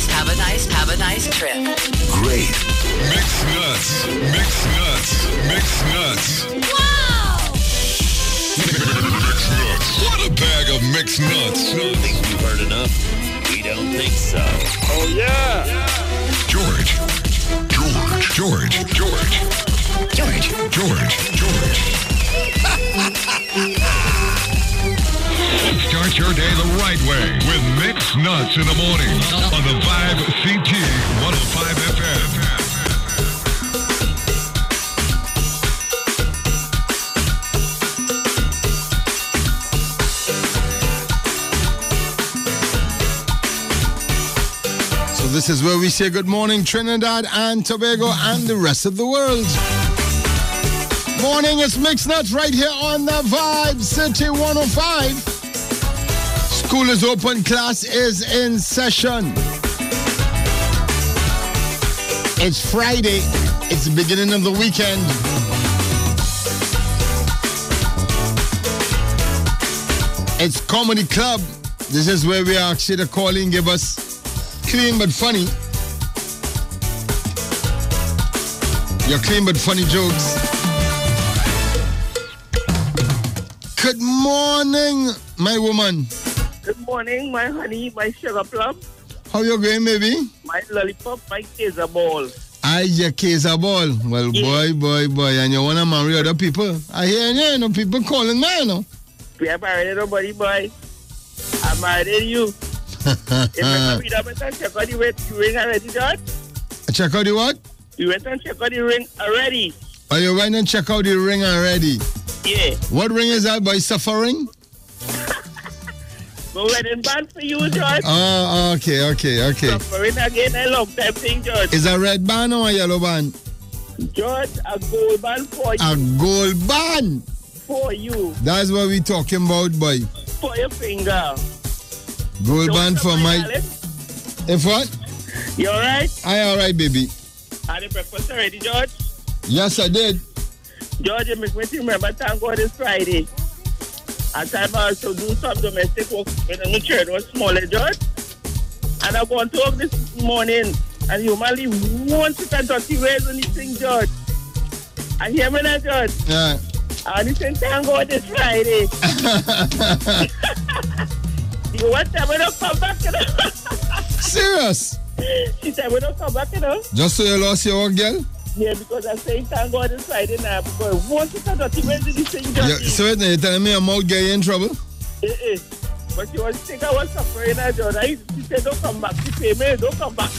a nice trip. Great. Mixed nuts. Mixed nuts. Mixed nuts. Wow! Mixed nuts. What a bag of mixed nuts. Think we've heard enough? We don't think so. Oh, yeah. George. Start your day the right way with Mixed Nuts in the morning on the Vibe CT 105 FM. So this is where we say good morning, Trinidad and Tobago and the rest of the world. Morning, it's Mixed Nuts right here on the Vibe City 105. School is open, class is in session. It's Friday, it's the beginning of the weekend. It's Comedy Club. This is where we ask you to call in, give us clean but funny. Your clean but funny jokes. Good morning, my woman. Good morning, my honey, my sugar plum, How you going, baby? my lollipop, my taser ball. I your case a ball. Well, Yeah. boy, and you wanna marry other people? I hear you know, people calling me, you know. We are married nobody, boy. I'm married you. If you read up and check out the ring already, George? Check out the what? You went and check out the ring already. Oh, you went and check out the ring already. Yeah. What ring is that, boy? Suffering? My wedding band for you, George. Oh, okay. Suffering again, a long time thing, George. Is a red band or a yellow band? George, a gold band for you. A gold band. For you. That's what we talking about, boy. For your finger. Gold Don't band for suffer, my... darling. If what? You alright? I alright, baby. Had the breakfast already, George? Yes, I did. George, you make me remember, thank God it's Friday. At time I also do some domestic work when the children was smaller, George. And I want to work this morning, and you only want to spend 30 ways on this thing, George. And hear me now, George. Yeah. And he said, thank God it's Friday. You want to we don't come back, you know? Serious? She said, we don't come back, you know? Just so you lost your work, girl? Yeah, because I say thank God it's Friday now. Because once you spend 30 ways on this thing, George. Yeah, so wait, you're telling me I'm out getting in trouble? But she was thinking I was suffering, George. She said, don't come back. She paid me, don't come back.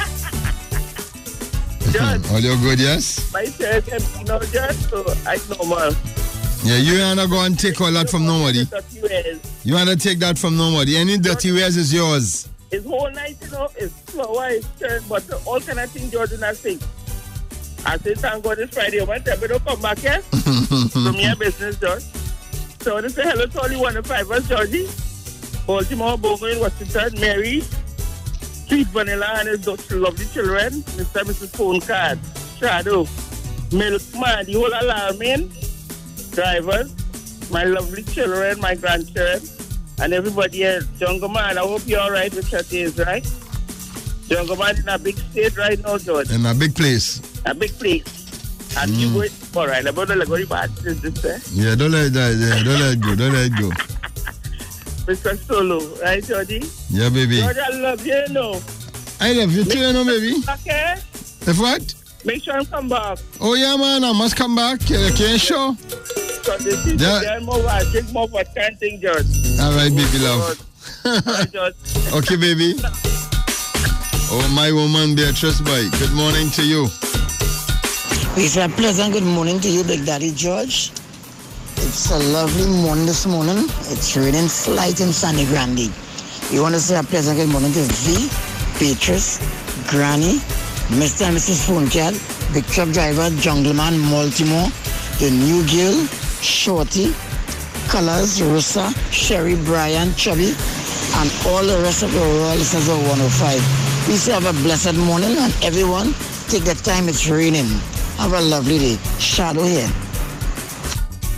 George, All you good, yes? my shirt empty now, George, so I normal. Yeah, you wanna go and take all that from nobody. 30 ways. You wanna take that from nobody. Any dirty wares is yours. It's whole night, you know, it's flower, it's shirt, but all kind of things, George, in that thing. I say, thank God it's Friday. One time, don't come back here. From your business, George. So I want to say hello to all you 105ers, Georgie. Baltimore, Bowman, Washington, Mary, Sweet Vanilla, and his lovely children. Mr. and Mrs. Phone Card, Shadow, Milkman, the whole alarming, drivers, my lovely children, my grandchildren, and everybody else. Jungle Man, I hope you're all right with your days, right? Jungle Man in a big state right now, George. In a big place. A big place. And you go, all right, I'm going to go bad this, Yeah, don't let that, don't let it go. Mr. Solo, right, Georgie? Yeah, baby. George, I love you, you know. I love you too, you know, baby. Okay? If what? Make sure I come back. Oh, yeah, man, I must come back. You can't show. So this is drink more for 10 things, George. All right, baby love. All right, George. Okay, baby. Oh, my woman, Beatrice Boy. Good morning to you. We say a pleasant good morning to you, Big Daddy George. It's a lovely morning this morning. It's raining slight in Sandy Grande. We want to say a pleasant good morning to V, Beatrice, Granny, Mr. and Mrs. Funkel, Big Truck Driver, Jungleman, Baltimore, the New Girl, Shorty, Colors, Rosa, Sherry, Brian, Chubby, and all the rest of the royal listeners of 105. We say have a blessed morning, and everyone take the time it's raining. Have a lovely day. Shadow here.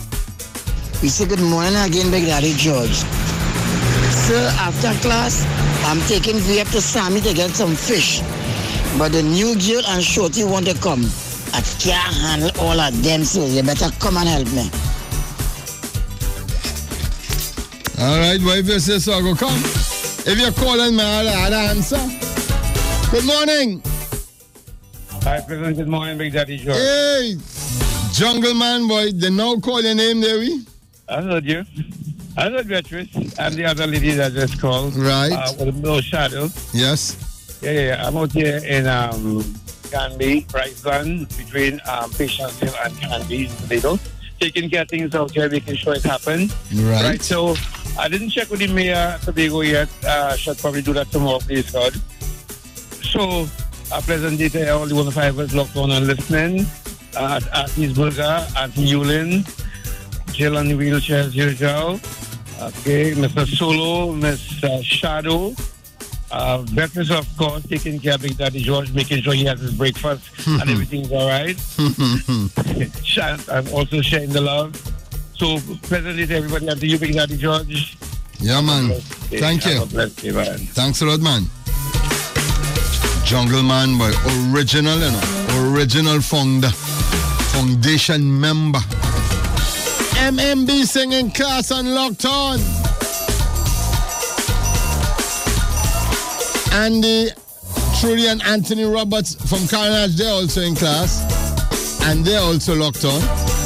We say good morning again, Big Daddy George. Sir, after class, I'm taking V up to Sammy to get some fish. But the new girl and Shorty want to come. I can't handle all of them, so you better come and help me. All right, boy, if you say so, go come. If you're calling me, I'll answer. Good morning. Hi, President. Good morning, Big Daddy George. Hey, Jungle Man, boy. They now call your name, there we? I heard you. I heard Beatrice and the other lady that just called. Right. With no shadow. Yes. Yeah. I'm out here in Canby, Riceland, between Patience Hill and Canby, Toledo. Taking care of things out here, making sure it happens. Right. So I didn't check with the mayor of Tobago yet. Should probably do that tomorrow, please, God. So, a pleasant day to all the 105ers locked on and listening. Auntie Burger, Auntie Yulin, Jill on the wheelchair as usual. Okay, Mr. Solo, Miss Shadow. Breakfast, of course, taking care of Big Daddy George, making sure he has his breakfast and everything's all right. I'm also sharing the love. So, pleasant day to everybody and to you, Big Daddy George. Yeah, man. Thank you. Man. Thanks a lot, man. Jungle Man, boy. Original, you know. Original foundation member. MMB singing class and locked on. Andy, Trudy, and Anthony Roberts from Carnage, they're also in class. And they're also locked on.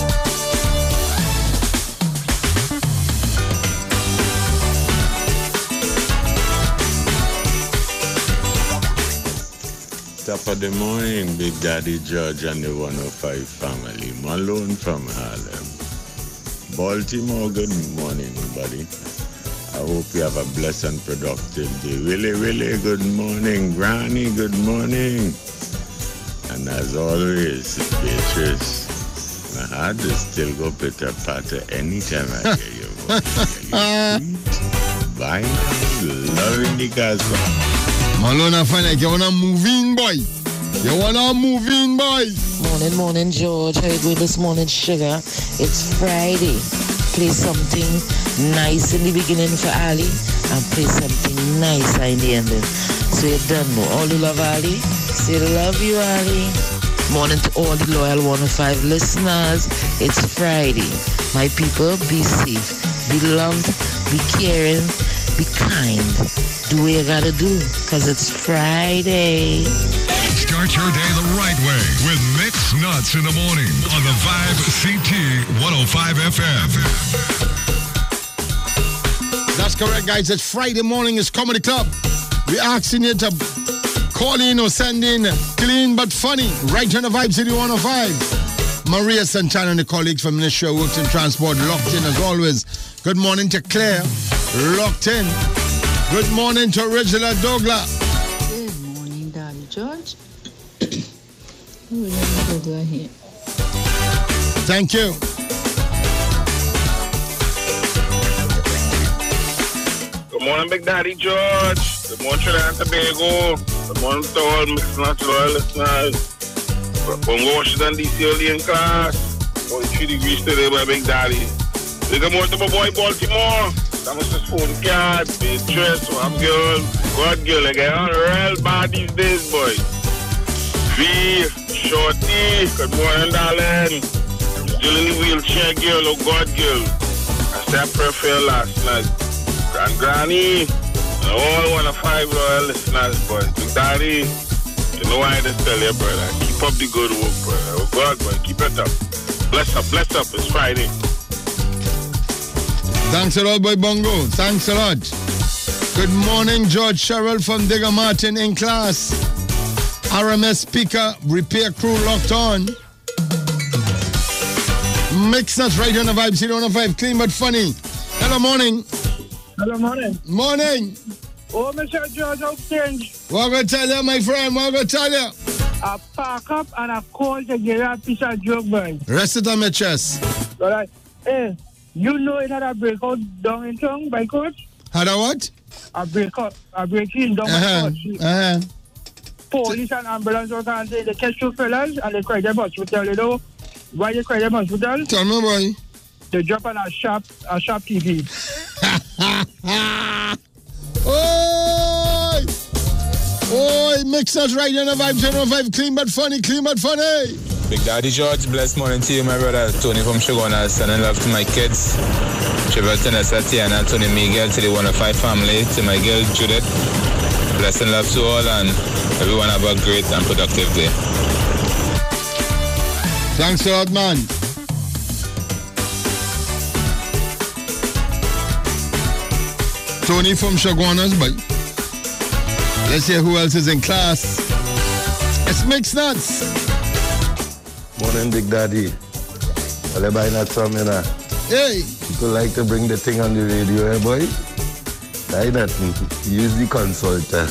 Top of the morning, Big Daddy George and the 105 family. Malone from Harlem. Baltimore, good morning, buddy. I hope you have a blessed and productive day. Really good morning, Granny, good morning. And as always, Beatrice, my heart is still go pitter patter anytime I hear your voice. Bye. Loving the Casbah. Malone, I find like you want to move in, boy. You want to move in, boy. Morning, George. How you doing this morning, sugar? It's Friday. Play something nice in the beginning for Ali and play something nice in the ending. So you don't know. All who love Ali, say love you, Ali. Morning to all the loyal 105 listeners. It's Friday. My people, be safe, be loved, be caring, be kind. Do what you gotta do, because it's Friday. Start your day the right way with Mixed Nuts in the morning on the Vibe CT 105 FM. That's correct, guys. It's Friday morning. It's Comedy Club. We're asking you to call in or send in clean but funny right on the Vibe City 105. Maria Santana and the colleagues from the show works in transport, locked in as always. Good morning to Claire, locked in. Good morning to Regina Douglas. Good morning, Daddy George. What do I hear? Thank you. Good morning, Big Daddy George. Good morning, Trinidad and Tobago. Good morning to all Mixed Nuts listeners. From Washington, D.C. early in class. 43 degrees today, my Big Daddy. Good morning to my boy, Baltimore. That was his phone card, Beatrice, I'm girl. God girl, I get on real bad these days, boy. V, Shorty, good morning, darling. Still in the wheelchair, girl, oh God, girl. I said I prefer last night. Granny, and all 105 loyal listeners, boy. Big Daddy, you know why I just tell you, brother. Keep up the good work, brother. Oh God, boy, keep it up. Bless up, it's Friday. Thanks a lot, boy Bongo. Thanks a lot. Good morning, George Sherrill from Digger Martin in class. RMS speaker, repair crew locked on. Mix us right on the Vibe City 105. Clean but funny. Hello, morning. Hello, morning. Morning. Oh, Mr. George, how change? What I'm going to tell you, my friend? What I'm going to tell you? I pack up and I call to get a piece of joke, boy. Rest it on my chest. All right. Hey, you know it had a breakout down in town by coach? Had a what? A break-in down by coach. Police and ambulance workers, they catch two fellas and they cry them hospital, you know? Why they cry them hospital? Tell me, boy. They drop on a sharp TV. Oh! right, mix us right on the vibe, 1005, clean but funny, Big Daddy George, blessed morning to you, my brother. Tony from Shagona, sending love to my kids. Trevor, Tennessee, Tiana, Tony Miguel, to the 105 family, to my girl Judith. Blessing love to all, and everyone have a great and productive day. Thanks a lot, man. Tony from Shagwana's bike. Let's hear who else is in class. It's Mix Nuts. Morning, Big Daddy. Well, everybody not some, you know. Hey. People like to bring the thing on the radio, eh, boy? Try nothing. Use the consulter.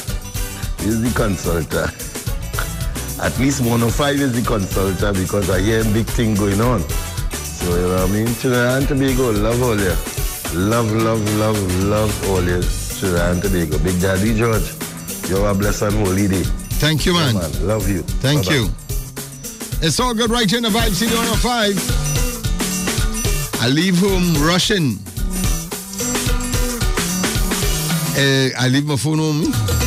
At least 105 is the consulter because I hear a big thing going on. So, you know what I mean? Trinidad and Tobago, love all you. Love all you. Trinidad and Tobago. Big Daddy George, you have a blessed and holy day. Thank you, man. Yeah, man. Love you. Thank Bye-bye. you. It's all good right here in the Vibe City 105. I leave home rushing. I leave my phone home.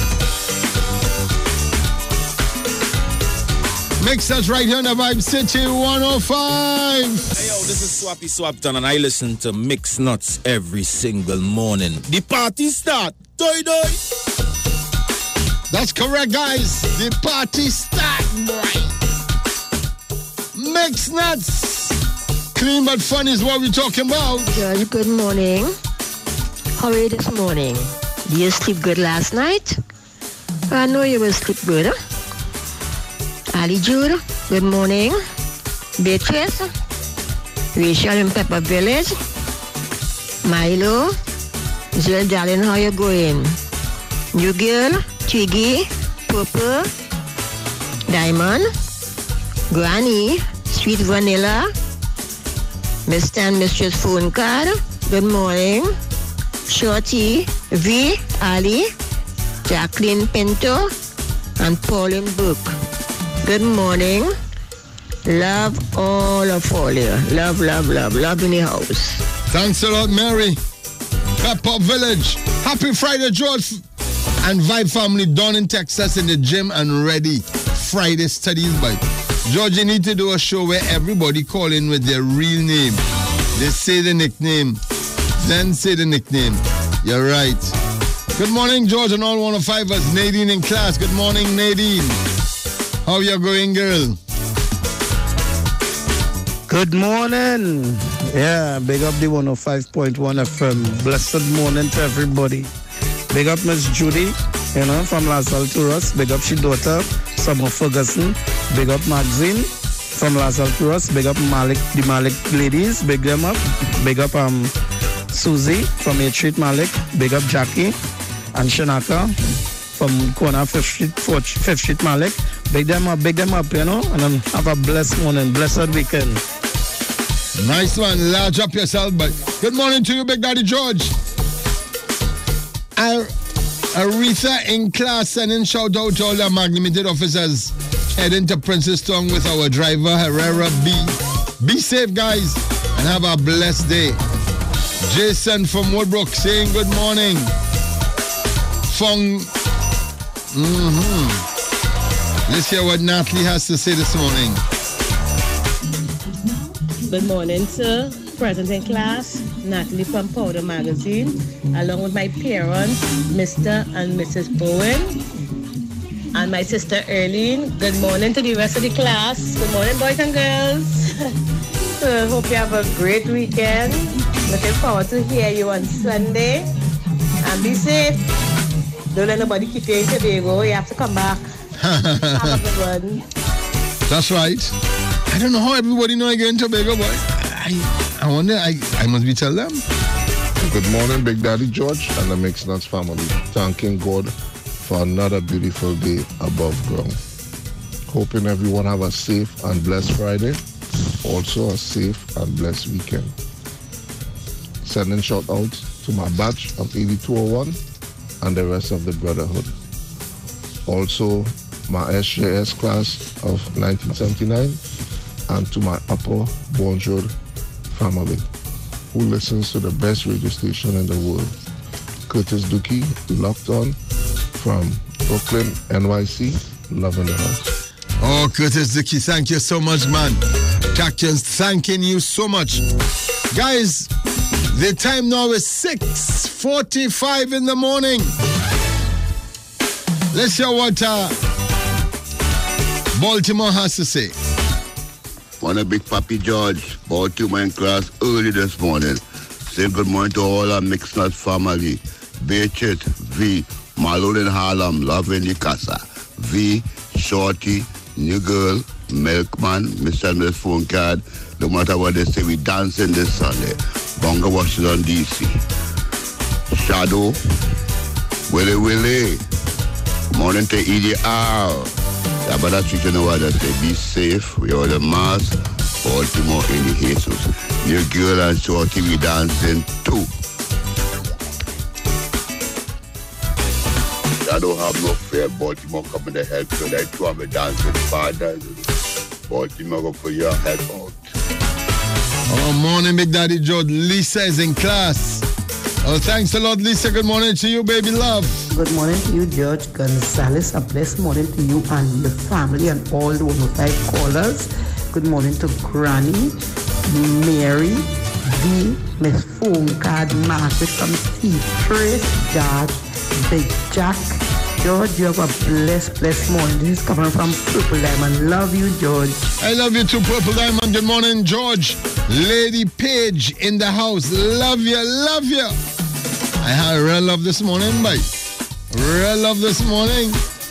Mix us right here in the Vibe City 105. Hey yo, this is Swappy Swapton and I listen to Mix Nuts every single morning. The party start. Doi doi. That's correct, guys. The party start, boy. Mix Nuts. Clean but fun is what we're talking about. George, good morning. How are you this morning? Did you sleep good last night? I know you will sleep good, huh? Ali Jude, good morning. Beatrice, Rachel in Pepper Village. Milo, Jill darling, how you going? New girl, Twiggy, Purple, Diamond, Granny, Sweet Vanilla, Mr. and Mistress Phone Card, good morning. Shorty, V, Ali, Jacqueline Pinto, and Pauline Book. Good morning. Love all of you. Love in the house. Thanks a lot, Mary. Pepper Village. Happy Friday, George and Vibe family down in Texas in the gym and ready. Friday studies by George. You need to do a show where everybody call in with their real name. They say the nickname, then say the nickname. You're right. Good morning, George and all 105ers. Nadine in class. Good morning, Nadine. How you going, girl? Good morning. Yeah, big up the 105.1 FM. Blessed morning to everybody. Big up Miss Judy, you know, from Las Alturas. Big up she daughter, Summer Ferguson. Big up Maxine from Las Alturas. Big up Malik, the Malik ladies. Big them up. Big up Susie from 8th Street Malik. Big up Jackie and Shanaka from corner 5th Street Malik. Big them up, you know, and then have a blessed morning, blessed weekend. Nice one, large up yourself, but good morning to you, Big Daddy George. Aretha in class sending shout out to all the Magnum officers heading to Princess Town with our driver Herrera B. Be safe, guys, and have a blessed day. Jason from Woodbrook saying good morning. Let's hear what Natalie has to say this morning. Good morning, sir. Present in class, Natalie from Powder Magazine, along with my parents, Mr. and Mrs. Bowen, and my sister Erlene. Good morning to the rest of the class. Good morning, boys and girls. So, hope you have a great weekend. Looking forward to hear you on Sunday. And be safe. Don't let nobody keep you in Tobago. You have to come back. Have a good one. That's right. I don't know how everybody know I get in Tobago, boy. I wonder, I must be tell them. Good morning, Big Daddy George and the Mix Nuts family. Thanking God for another beautiful day above ground. Hoping everyone have a safe and blessed Friday. Also a safe and blessed weekend. Sending shout out to my batch of 8201 and the rest of the brotherhood. Also my SJS class of 1979 and to my upper Bonjour family who listens to the best radio station in the world. Curtis Dookie, locked on from Brooklyn, NYC. Love in the house. Oh, Curtis Dickey, thank you so much, man. Cactus, thanking you so much. Guys, the time now is 6:45 in the morning. Let's hear what Baltimore has to say. One a big Papi George, Baltimore in class early this morning. Say good morning to all our Mixed Nuts family. Beachit, V, Malone in Harlem, Love in the Casa, V, Shorty, New Girl, Milkman, Mr. and Mrs. Phone Card. No matter what they say, we dancing this Sunday. Bonga, Washington, D.C. Shadow, Willie. Morning to EDR. Yeah, but that's what you know what I say. Be safe. We are the mask. Baltimore in the Jesus. New Girl and Shorty, we dancing too. I don't have no fear. Baltimore coming to help you. Like two of my dancing partners. Baltimore go put your head out. Oh, morning, Big Daddy George. Lisa is in class. Oh, thanks a lot, Lisa. Good morning to you, baby love. Good morning to you, George Gonzalez. A blessed morning to you and your family and all the 105 callers. Good morning to Granny, Mary, V, Miss Phone Card, Margaret from T, Trace, George, Big Jack. George, you have a blessed morning. This is coming from Purple Diamond. Love you, George. I love you too, Purple Diamond. Good morning, George. Lady Page in the house. Love you. I had real love this morning, mate. Real love this morning.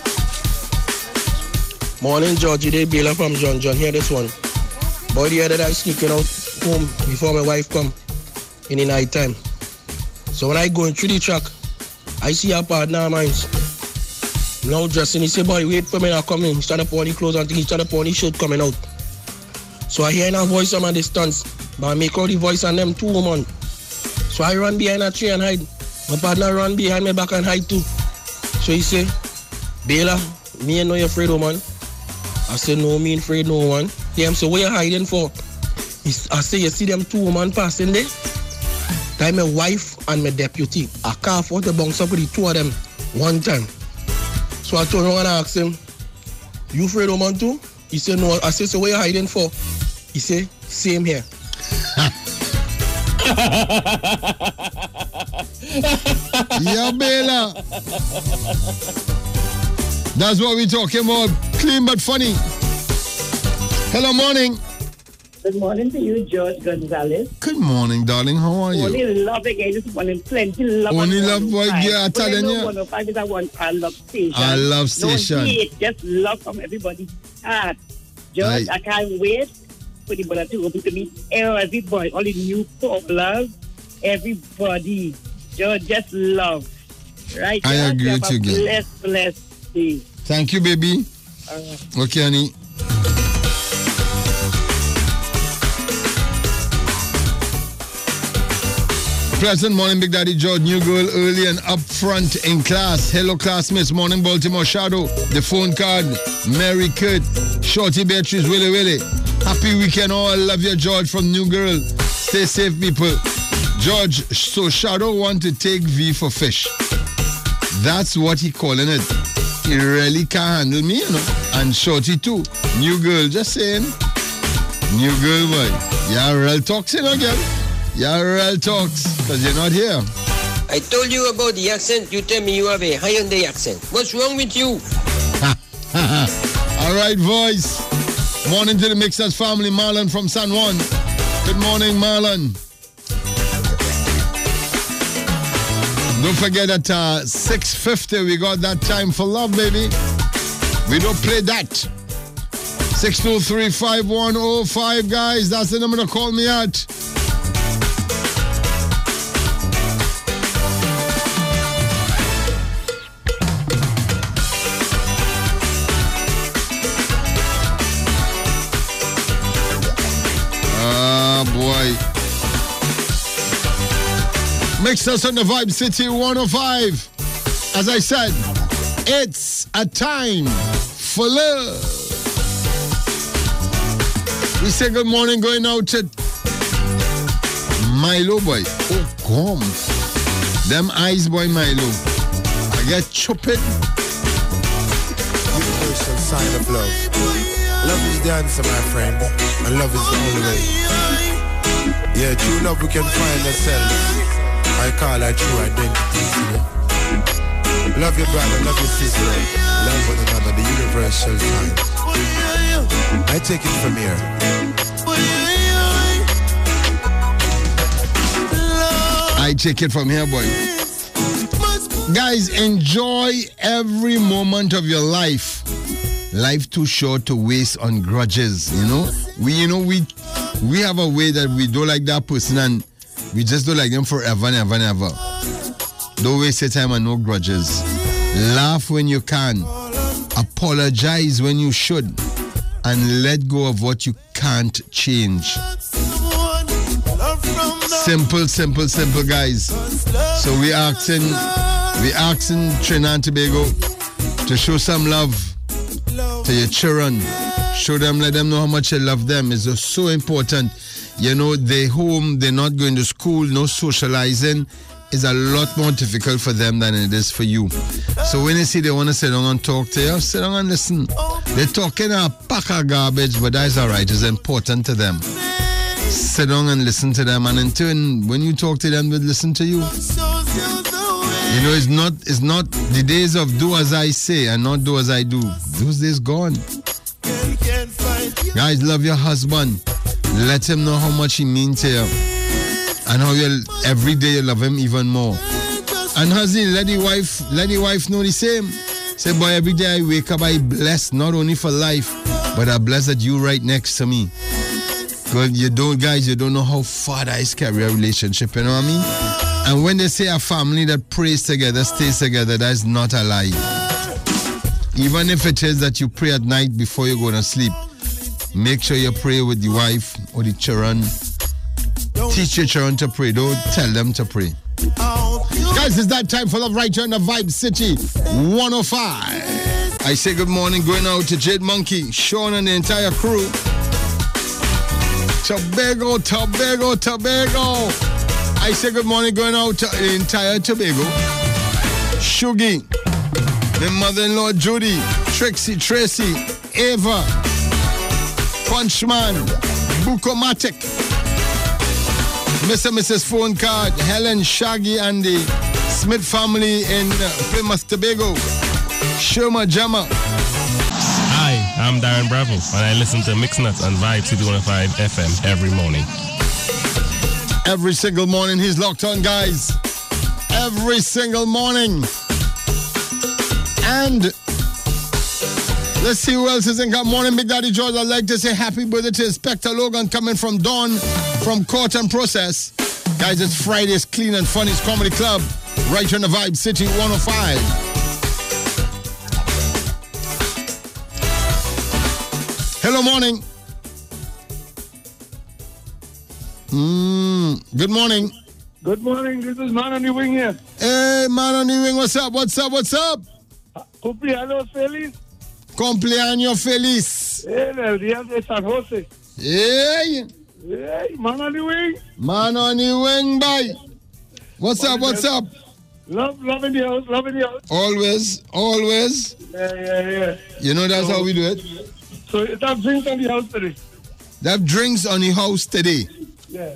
Morning, George. Today, Bela from John. Hear this one. Boy, the other day I sneaking out home before my wife come in the night time. So when I go through the truck, I see a partner of mine. Now dressing, he say, boy, wait for me, I come in. He started putting his clothes on, he started putting his shirt coming out. So I hear a voice from a distance, but I make out the voice on them two women. So I run behind a tree and hide. My partner run behind me back and hide too. So he say, Bela, me ain't no afraid woman. I say, no, me ain't afraid no one. Yeah, so what you hiding for? I say, you see them two women passing there? That's my wife and my deputy. I can't afford to bounce up with the two of them one time. So I told him and I asked him, you afraid woman too? He said, no. I said, so what you hiding for? He said, same here. Yeah, Bela. That's what we're talking about. Clean but funny. Hello, morning. Good morning to you, George Gonzalez. Good morning, darling. How are you? Only love again this morning. Plenty love. Only love, boy. Yeah, I'm telling you. 105 is a one. I love station. I love station. No hate, just love from everybody's heart. George, I can't wait for the brother to open to me. Everybody, all the new callers, everybody. George, just love. Right? I agree with you again. Blessed day. Thank you, baby. Okay, honey. Pleasant morning, Big Daddy George. New girl early and up front in class. Hello, classmates. Morning, Baltimore Shadow. The phone card. Mary Kurt. Shorty Beatrice. Willie. Happy weekend all. Love you, George from New Girl. Stay safe, people. George, so Shadow want to take V for fish. That's what he calling it. He really can't handle me, you know. And Shorty too. New girl, just saying. New girl, boy. Yeah, real talks, you know, girl. Yeah, real talks, because you're not here. I told you about the accent. You tell me you have a Hyundai accent. What's wrong with you? All right, voice. Morning to the Mixers family. Marlon from San Juan. Good morning, Marlon. Don't forget that 6:50 we got that time for love, baby. We don't play that. 623-5105, guys. That's the number to call me at. Boy. Mix us on the Vibe City 105. As I said, it's a time for love. We say good morning going out to Milo, boy. Oh, come. Them eyes, boy, Milo. I get chupid. sign of love. Love is the answer, my friend, and love is the only way. Yeah, true love we can find ourselves. I call it true identity. Love your brother, love your sister, love one another, the universal sign. I take it from here. I take it from here, boy. Guys, enjoy every moment of your life. Life too short to waste on grudges, you know? We have a way that we don't like that person and we just don't like them forever and ever and ever. Don't waste your time on no grudges. Laugh when you can. Apologize when you should. And let go of what you can't change. Simple, guys. So we asking Trinidad and Tobago to show some love to your children. Show them, let them know how much you love them. It's just so important. You know, they're home, they're not going to school, no socializing. It's a lot more difficult for them than it is for you. So when you see they want to sit down and talk to you, sit down and listen. They're talking a pack of garbage, but that's all right. It's important to them. Sit down and listen to them, and in turn, when you talk to them, they'll listen to you. You know, it's not the days of do as I say and not do as I do. Those days gone. Guys, love your husband. Let him know how much he means to you. And how every day you love him even more. And husband, let the wife know the same. Say, boy, every day I wake up, I bless not only for life, but I bless that you right next to me. Because you don't know how far that is carry a relationship, you know what I mean? And when they say a family that prays together, stays together, that is not a lie. Even if it is that you pray at night before you go to sleep, make sure you pray with the wife or the children. Teach your children to pray. Don't tell them to pray. Guys, it's that time for love right here in the Vibe City 105. I say good morning going out to Jade Monkey, Sean and the entire crew. Tobago. I say good morning going out to the entire Tobago. Shugi, the mother-in-law Judy, Trixie, Tracy, Ava, Punchman, Bukomatic, Mr. and Mrs. Phone Card, Helen, Shaggy, and the Smith family in Plymouth, Tobago. Shoma Jama. Hi, I'm Darren Bravo, and I listen to Mix Nuts on Vibe City 105 FM every morning. Every single morning he's locked on, guys. Every single morning. And let's see who else is in. Good morning, Big Daddy George. I'd like to say happy birthday to Inspector Logan coming from Dawn from Court and Process. Guys, it's Friday's Clean and Funny's Comedy Club right here in the Vibe City 105. Hello, morning. Good morning. Good morning. This is Man on the Wing here. Hey, Man on the Wing. What's up? Cumpleaños feliz. Cumpleaños feliz. El día de San José. Hey, Man on the Wing. Man on the Wing, bye. What's up? Love in the house. Always. Yeah. You know that's how we do it. So it have drinks on the house today. They have drinks on the house today. Yeah.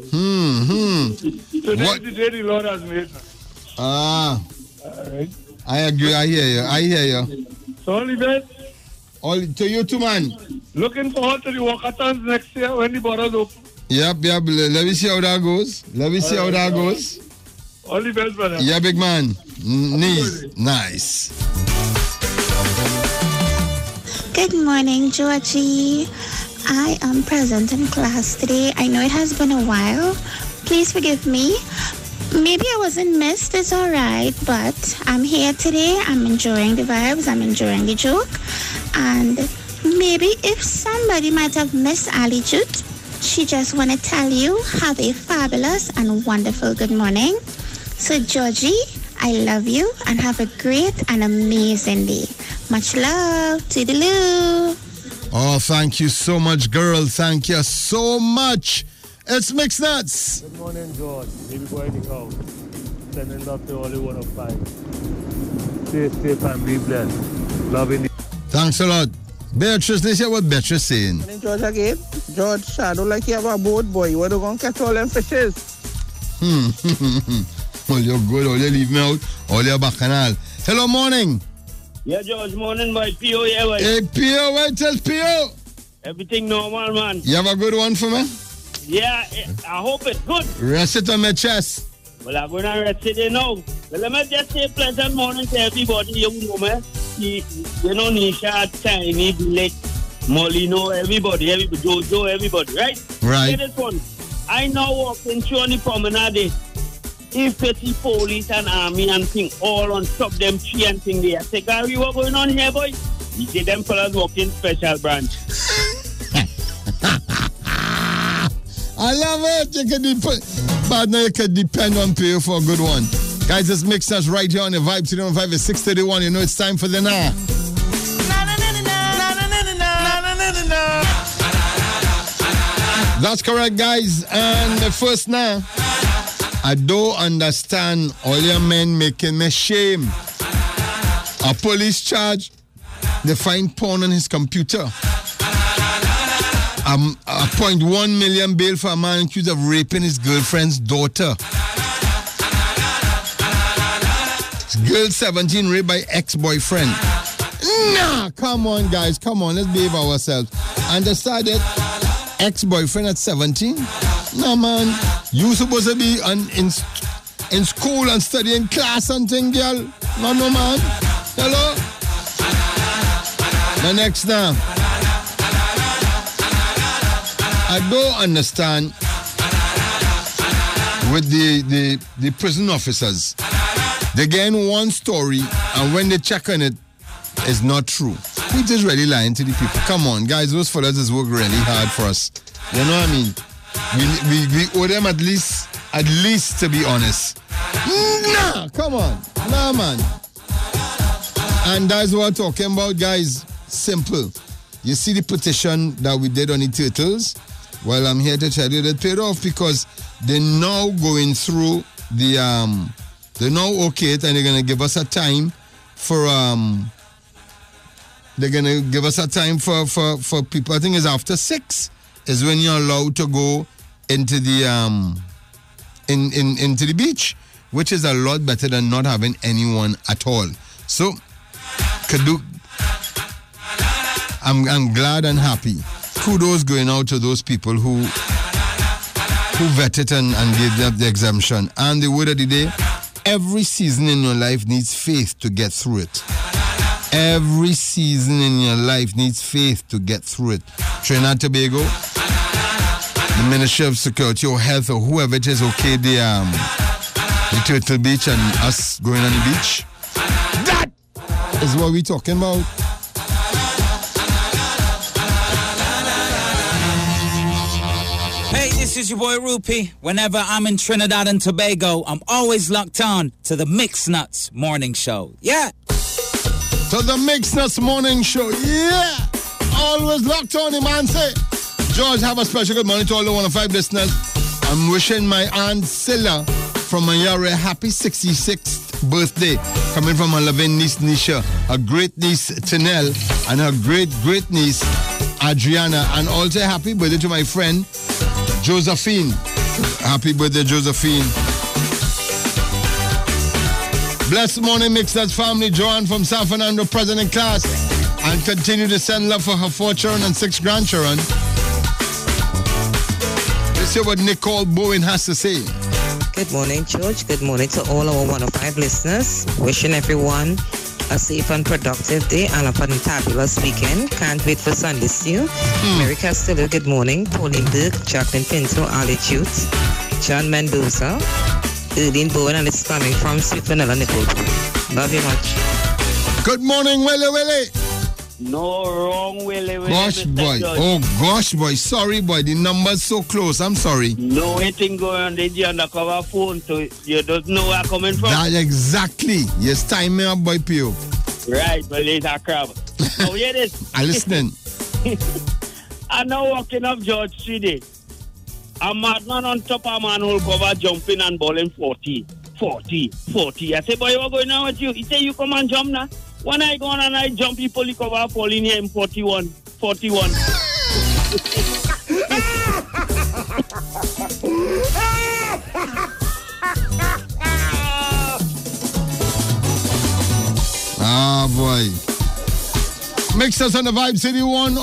Today is the day the Lord has made. All right. I agree. I hear you. So only best. All to you too, man. Looking forward to the walkathons next year when the borders open. Yep. Let me see how that goes. All the best, brother. Yeah, big man. Nice. Good morning, Georgie. I am present in class today. I know it has been a while. Please forgive me. Maybe I wasn't missed. It's all right. But I'm here today. I'm enjoying the vibes. I'm enjoying the joke. And maybe if somebody might have missed Ali Jute, she just want to tell you have a fabulous and wonderful good morning. So, Georgie, I love you and have a great and amazing day. Much love. Toodaloo. Oh, thank you so much, girl. Thank you so much. It's Mix Nuts. Good morning, George. Baby boy, the house. Sending love to all the 105. Stay safe and be blessed. Loving you. Thanks a lot. Beatrice, let's hear what Beatrice saying. George again. George, I don't like you have a boat, boy. Where do you going to catch all them fishes? Well, you're good. All you leave me out. All your bacchanal. Hello, morning. Yeah, George, morning, boy. P.O. Yeah, boy. Hey, P.O., wait till P.O. Everything normal, man. You have a good one for me? Yeah, I hope it's good. Rest it on my chest. Well, I'm going to rest it now. Well, let me just say pleasant morning to everybody. You know, man. You know, Nisha, Tiny, Blake, Molino, everybody, Jojo, everybody, right? Right. Hear this one. I now walking through on the promenade. If petty police and army and thing all on top them tree and thing there. Say, Gary, what going on here, boy? You see them fellas walking special branch. I love it. But now you can depend on P.O. for a good one. Guys, this mix us right here on the Vibe 215 is 6:31. You know it's time for the now. That's correct, guys. And the first now, I don't understand all your men making me shame. A police charge, they find porn on his computer. A 0.1 million bail for a man accused of raping his girlfriend's daughter. Girl 17 raped by ex-boyfriend. Nah, come on, guys. Come on, let's behave ourselves. And decided ex-boyfriend at 17? Nah, man. You supposed to be in school and studying class and thing, girl. No, man. Hello? The next now. I don't understand with the prison officers. They get one story, and when they check on it, it's not true. We just really lying to the people. Come on, guys, those fellas just work really hard for us. You know what I mean? We owe them at least to be honest. Nah, come on. Nah, man. And that's what I'm talking about, guys. Simple. You see the petition that we did on the turtles? Well, I'm here to tell you that paid off because they're now going through the they're now okay it and they're gonna give us a time for for people. I think it's after 6 is when you're allowed to go into the into the beach, which is a lot better than not having anyone at all. So I'm glad and happy. Kudos going out to those people who vetted and gave them the exemption. And the word of the day, every season in your life needs faith to get through it. Every season in your life needs faith to get through it. Trinidad and Tobago, the Ministry of Security or Health or whoever it is, okay, the Turtle Beach and us going on the beach. That is what we're talking about. Hey, this is your boy Rupee. Whenever I'm in Trinidad and Tobago, I'm always locked on to the Mix Nuts Morning Show. Yeah. To the Mix Nuts Morning Show. Yeah. Always locked on, the man say. George, have a special good morning to all the 105 listeners. I'm wishing my Aunt Silla from Mayara a happy 66th birthday. Coming from her loving niece Nisha, her great niece Tanel, and her great niece Adriana. And also happy birthday to my friend Josephine. Happy birthday, Josephine. Blessed morning, Mixers family. Joanne from San Fernando, present in class. And continue to send love for her 4 children and 6 grandchildren. Let's hear what Nicole Bowen has to say. Good morning, George. Good morning to all our 105 listeners. Wishing everyone a safe and productive day and a fantabulous weekend. Can't wait for Sunday stew. Mary Castillo, good morning. Pauline Burke, Jacqueline Pinto, Ali Jutes, John Mendoza, Erdine Bowen, and it's coming from Sweet Vanilla Nipple. Love you much. Good morning, Willie. No wrong, Willie. Gosh, boy. Oh, gosh, boy. Sorry, boy. The number's so close. I'm sorry. No anything going on the undercover phone, so you don't know where I'm coming from. That exactly. Yes, time me up, boy, Pio. Right, but it's a crab. Now, hear this. I'm listening. I'm now walking up George Street. A madman on top of a manhole cover jumping and balling 40. I say, boy, what's going on with you? He say, you come and jump now. When I go on and I jump, people cover fall in here in 41. Ah, boy. Mix us on the Vibe City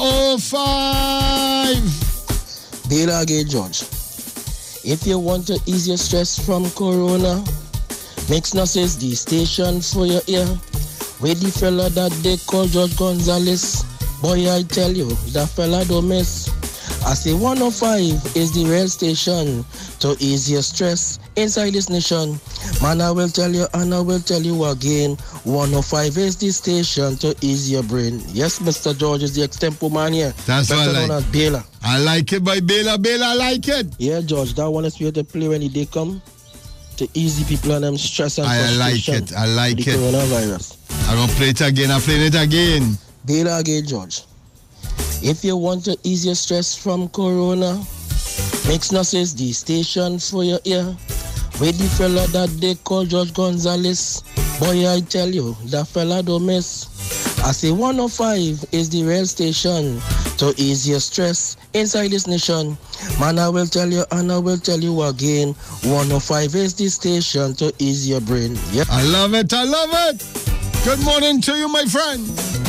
105. Bela Gay George. If you want to ease your stress from Corona, Mixness is the station for your ear. With the fella that they call George Gonzalez. Boy, I tell you, that fella don't miss. I say 105 is the real station to ease your stress inside this nation. Man, I will tell you and I will tell you again. 105 is the station to ease your brain. Yes, Mr. George is the extempo man here. That's what I like. Known as Bela. I like it by Bela. Bela, I like it. Yeah, George, that one is where to play when the day come to ease the people and them stress and frustration. I like it. Coronavirus. I don't play it again. I play it again. Bela Gay George. If you want to ease your stress from Corona, Mixness is the station for your ear. With the fella that they call George Gonzalez. Boy, I tell you, that fella don't miss. I say 105 is the real station to ease your stress inside this nation. Man, I will tell you and I will tell you again. 105 is the station to ease your brain. Yep. I love it. I love it. Good morning to you, my friend.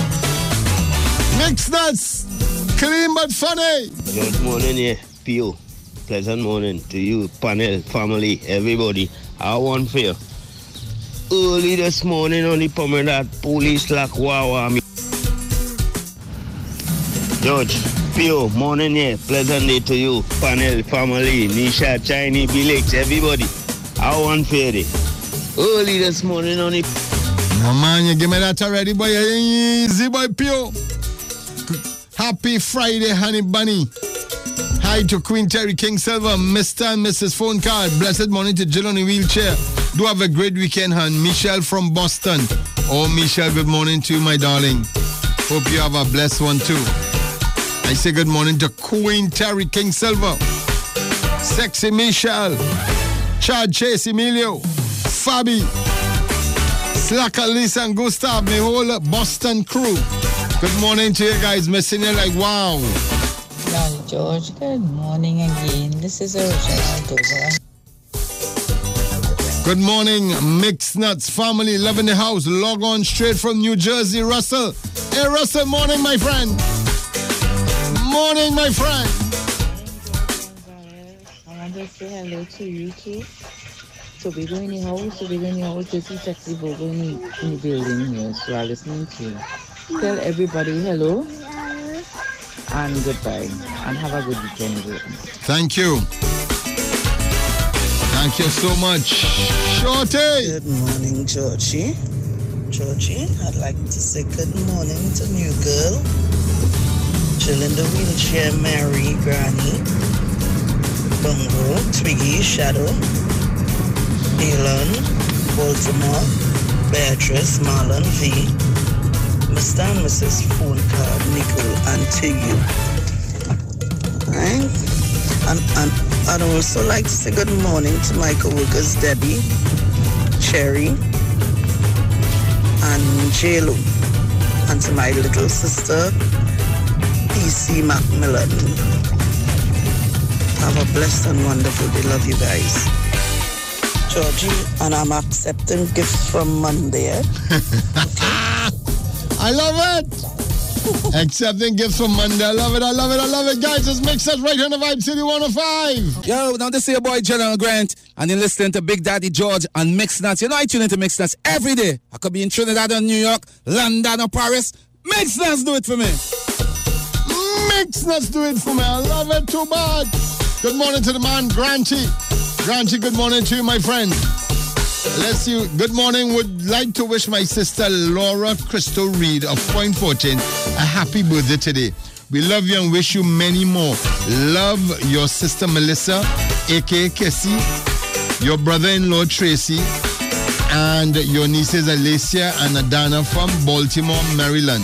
Mixness. Clean but funny. Good morning, yeah. Pio. Pleasant morning to you, panel, family, everybody. I want for you. Early this morning on the Promenade, police like wow. George, Pio, morning, yeah. Pleasant day to you, panel, family, Nisha, Chinese, Bilix, everybody. I want for you. Early this morning on the... No, man, you give me that already, boy. Easy, boy, Pio. Happy Friday, honey bunny. Hi to Queen Terry King Silver, Mr. and Mrs. Phone Card. Blessed morning to Jill on the wheelchair. Do have a great weekend, hon. Michelle from Boston. Oh, Michelle, good morning to you, my darling. Hope you have a blessed one, too. I say good morning to Queen Terry King Silver. Sexy Michelle. Chad Chase Emilio. Fabi. Slacker Lisa and Gustav. My whole Boston crew. Good morning to you guys. Missing you like wow. Daddy George, good morning again. This is Original Dover. Good morning, Mixed Nuts family. Love in the house. Log on straight from New Jersey, Russell. Hey, Russell, morning, my friend. Morning, my friend. I want to say hello to you too. So we're going in the house. This is Sexy Bobo in the building here. So I'm listening to you. Tell everybody hello and goodbye and have a good weekend. Thank you. Thank you so much. Shorty. Good morning, Georgie. Georgie, I'd like to say good morning to new girl. Chill in the wheelchair, Mary, Granny, Bungo, Twiggy, Shadow, Elon, Baltimore, Beatrice, Marlon, V, Mr. and Mrs. Phone Card, Nicole, and to you. Right? And I'd also like to say good morning to my co-workers, Debbie, Cherry, and J-Lo, and to my little sister, PC Macmillan. Have a blessed and wonderful day. Love you guys. Georgie, and I'm accepting gifts from Monday. I love it. Accepting gifts from Monday. I love it. Guys, this makes us right here on the Vibe City 105. Yo, now this is your boy General Grant, and you're listening to Big Daddy George and Mixed Nuts. You know I tune into Mixed Nuts every day. I could be in Trinidad or New York, London or Paris. Mixed Nuts do it for me. Mixed Nuts do it for me. I love it too much. Good morning to the man, Granty. Granty, good morning to you, my friend. Let's see. Good morning. Would like to wish my sister Laura Crystal Reed of Point Fortune a happy birthday today. We love you and wish you many more. Love your sister Melissa, aka Kessie, your brother-in-law Tracy, and your nieces Alicia and Adana from Baltimore, Maryland.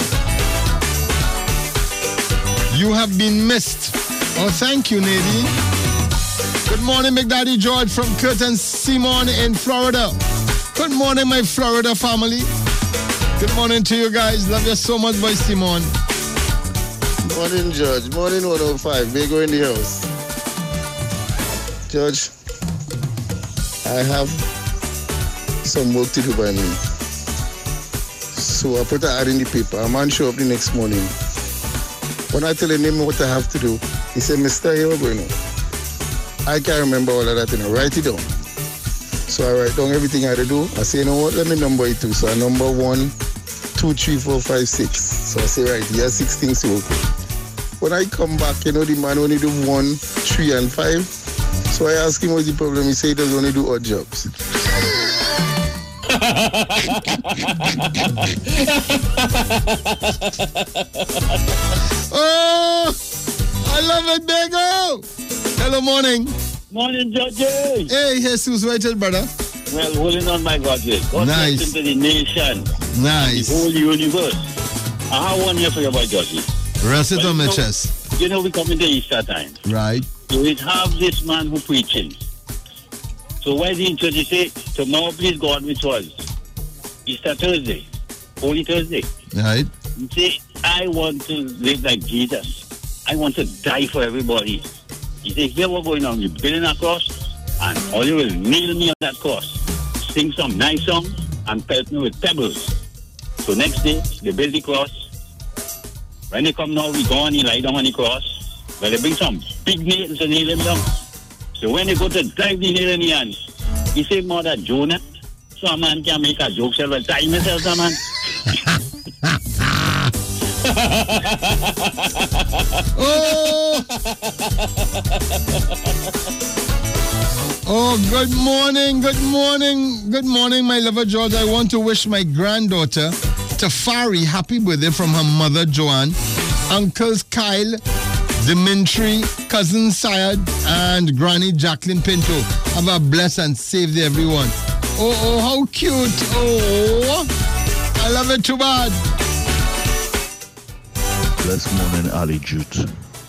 You have been missed. Oh, thank you, Nadine. Good morning, Big Daddy George from Curtin Simon in Florida. Good morning, my Florida family. Good morning to you guys. Love you so much, boy Simon. Morning, George. Morning, 105. Big in the house. George, I have some work to do by me. So I put an ad in the paper. A man show up the next morning. When I tell him what I have to do, he said, Mr. Here, we're going on. I can't remember all of that, and I write it down. So I write down everything I had to do. I say, you know what, let me number it too. So I number 1, 2, 3, 4, 5, 6. So I say, right, here are 6 things to work with. When I come back, the man only do 1, 3, and 5. So I ask him what's the problem. He say he does only do odd jobs. Oh, I love it, Bego. Hello, morning. Morning, Georgie. Hey, Jesus, Rachel, brother. Well, holding on, my God, God nice. bless into the nation. Nice. The whole universe. I have one here for you about Georgie. Rest it on my chest. You know, we come into Easter time. Right. So we have this man who preaching. So why didn't you say, tomorrow, please God, which was Easter Thursday, Holy Thursday. Right. You say, I want to live like Jesus. I want to die for everybody. You say, here what's going on. You're building a cross, and all you will nail me on that cross. Sing some nice song, and pelt me with pebbles. So next day, they build the cross. When they come now, we go and he lie down on the cross. But they bring some big nails to nail him down. So when they go to drive the nail in the hand, he say, Mother Jonah, so a man can make a joke, self and tie himself, man. Oh, good morning, my lover George. I want to wish my granddaughter Tafari happy birthday from her mother Joanne, uncles Kyle, Dimitri, cousin Syed, and Granny Jacqueline Pinto. Have a blessed and safe day, everyone. Oh, how cute. Oh, I love it too bad. Blessed morning, Ali Jute.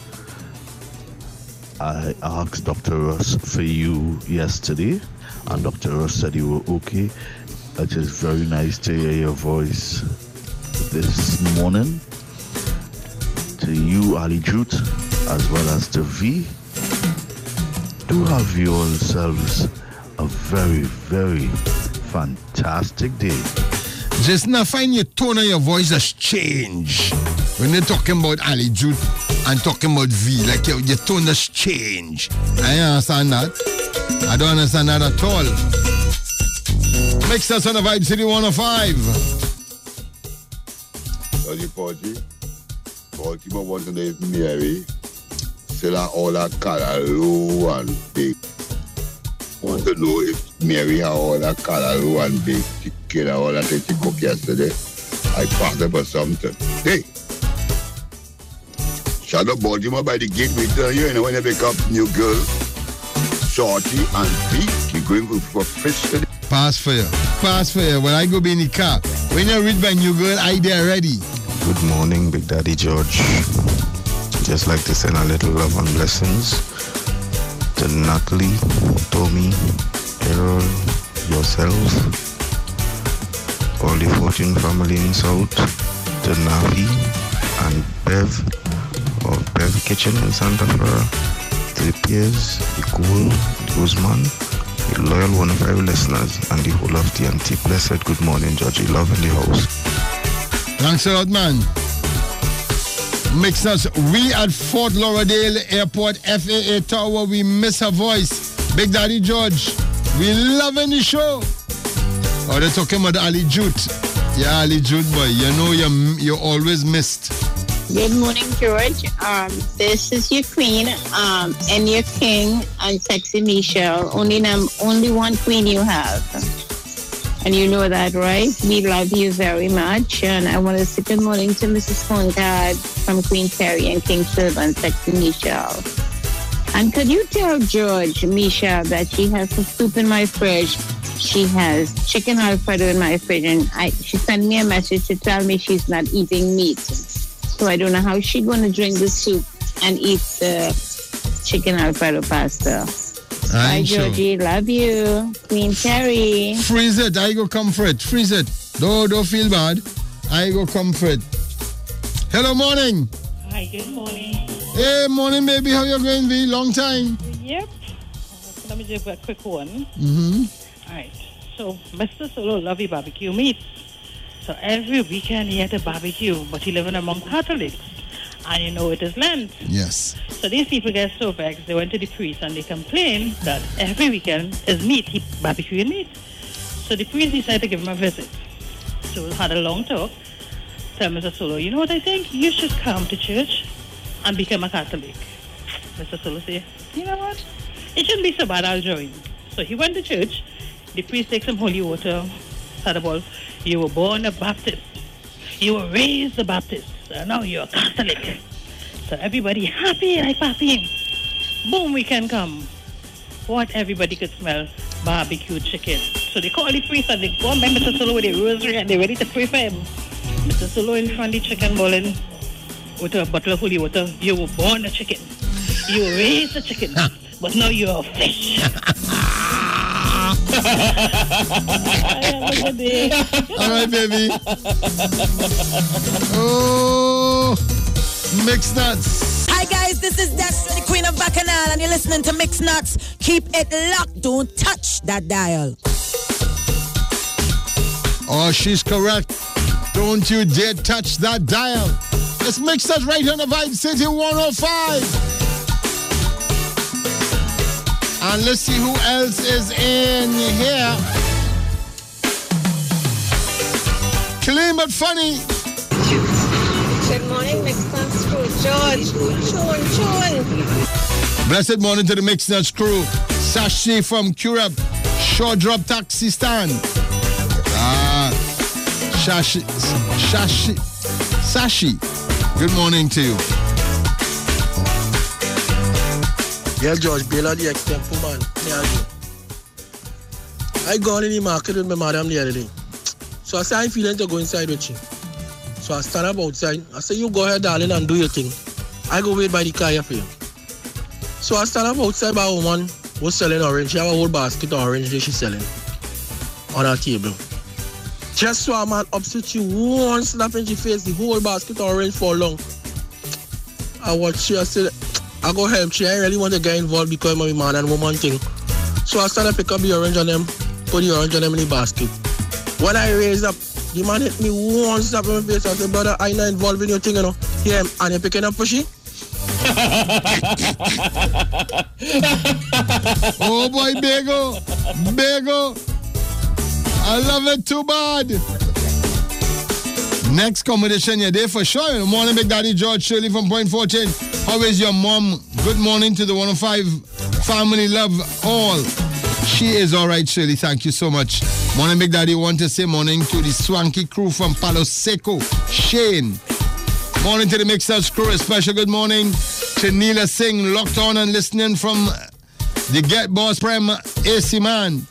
I asked Dr. Ross for you yesterday, and Dr. Ross said you were okay. It is very nice to hear your voice this morning. To you, Ali Jute, as well as to V, do have yourselves a very, very fantastic day. Just now find your tone of your voice has changed. When you're talking about Ali Jute and talking about V, like your tone has changed. I understand that. I don't understand that at all. Mix us on the Vibe City 105. Sorry, Porgy. Baltimore want to know Mary. Still all that color low and big. Want to know if Mary had all that color low and big. She killed all that she cooked yesterday. I passed her for something. Hey! Shut up, Baltimore by the gate. We tell you, when you pick up new girl, Shorty and Pete, you're going for fish today. Pass for you. When I go be in the car. When you reach my new girl, I there ready. Good morning, Big Daddy George. Just like to send a little love and blessings to Natalie, Tommy, Errol, yourself, all the Fortune family in South, to Navi and Bev of Bev Kitchen in Santa Clara, to the Piers, the Cool, the Guzman, the loyal 105 listeners, and the whole of TNT. Blessed good morning, Georgie. Love in the house. Thanks a lot, man. Mix us. We at Fort Lauderdale Airport FAA Tower. We miss her voice. Big Daddy George. We loving the show. Oh, they're talking about Ali Jute. Yeah, Ali Jute boy. You know you're always missed. Good morning, George. This is your queen, and your king, and sexy Michelle. Only one queen you have. And you know that, right? We love you very much. And I want to say good morning to Mrs. Phonecard from Queen Terry and King Silver and sexy Michelle. And could you tell George, Michelle, that she has some soup in my fridge? She has chicken Alfredo in my fridge. And she sent me a message to tell me she's not eating meat. So I don't know how she's going to drink the soup and eat the chicken Alfredo pasta. Bye, Georgie. Sure. Love you. Queen Terry. Freeze it. I go come for it. Freeze it. Don't feel bad. I go comfort. Hello, morning. Hi, good morning. Hey, morning, baby. How you going, V? Long time. Yep. Let me give a quick one. Mm-hmm. All right. So, Mr. Solo love his barbecue meat. So, every weekend he had a barbecue, but he living among Catholics. And you know it is Lent. Yes. So, these people get so vexed, they went to the priest and they complained that every weekend is meat, he barbecuing meat. So, the priest decided to give him a visit. So, we had a long talk. Tell Mr. Solo, you know what I think? You should come to church and become a Catholic. Mr. Solo said, you know what? It shouldn't be so bad, I'll join. So he went to church. The priest takes some holy water. Said about, you were born a Baptist. You were raised a Baptist. So now you're a Catholic. So everybody happy like papi. Boom, weekend come. What everybody could smell? Barbecue chicken. So they call the priest and they go and bring Mr. Solo with a rosary and they're ready to pray for him. Mr. Solo in front of the chicken boiling with a bottle of holy water. You were born a chicken. You were raised a chicken. But now you're a fish. All right, baby. Oh, Mixed Nuts. Hi, guys. This is Destra, the Queen of Bacchanal, and you're listening to Mixed Nuts. Keep it locked. Don't touch that dial. Oh, she's correct. Don't you dare touch that dial. Let's mix that right on the Vibe City 105. And let's see who else is in here. Clean but funny. Good morning, Mixed Nuts crew. George, chun. Blessed morning to the Mixed Nuts crew. Sashi from Curab, Shore Drop Taxi Stand. Sashi. Good morning to you. Yeah, George, Bela the extempo man. I gone in the market with my madam the other day. So I said, I'm feeling to go inside with you. So I stand up outside. I said, you go ahead, darling, and do your thing. I go wait by the car here for you. So I stand up outside by a woman who's selling orange. She have a whole basket of orange that she's selling on her table. Just so a man upset you, one slap in your face, the whole basket of orange fall long. I watch her, I said, I go help you. I really want to get involved because I'm a man and woman thing. So I started to pick up the orange on them, put the orange on them in the basket. When I raised up, the man hit me one slap in my face. I said, brother, I'm not involved in your thing, you know. Yeah, and you're picking up for she? Oh boy, Bego. I love it too bad. Next competition, you're there for sure. Good morning, Big Daddy George Shirley from Point Fortune. How is your mom? Good morning to the 105 family. Love all. She is all right, Shirley. Thank you so much. Morning, Big Daddy. Want to say morning to the swanky crew from Palo Seco. Shane. Morning to the Mixers crew. A special good morning to Neela Singh, locked on and listening from the Get Boss Prem AC Man.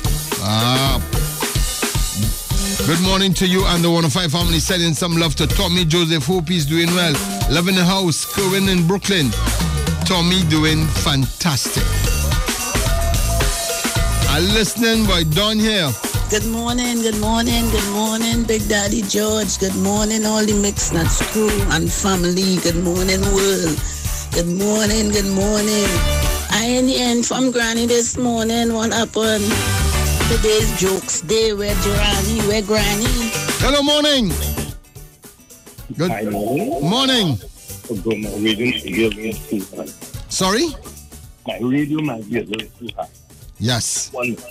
Good morning to you and the 105 family. Sending some love to Tommy Joseph. Hope he's doing well. Love in the house. Kerwin in Brooklyn. Tommy doing fantastic. I'm listening by Don here. Good morning, Big Daddy George. Good morning, all the Mixed Nuts crew and family. Good morning, world. Good morning. I in the end from Granny this morning. What happened? Today's jokes day. Where Granny? Hello, morning. Good morning. Sorry? My radio might be a little too high. Yes.